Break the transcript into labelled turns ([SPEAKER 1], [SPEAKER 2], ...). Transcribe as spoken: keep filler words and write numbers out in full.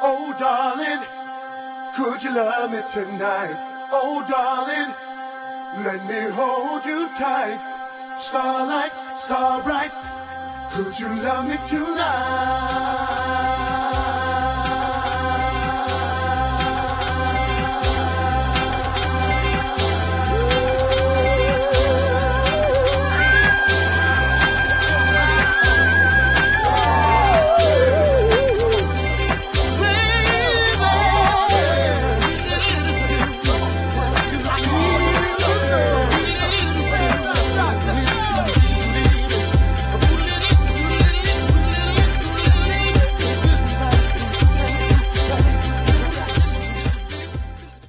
[SPEAKER 1] Oh, darling, could you love me tonight? Oh, darling, let me hold you tight. Starlight, star bright, could you love me tonight?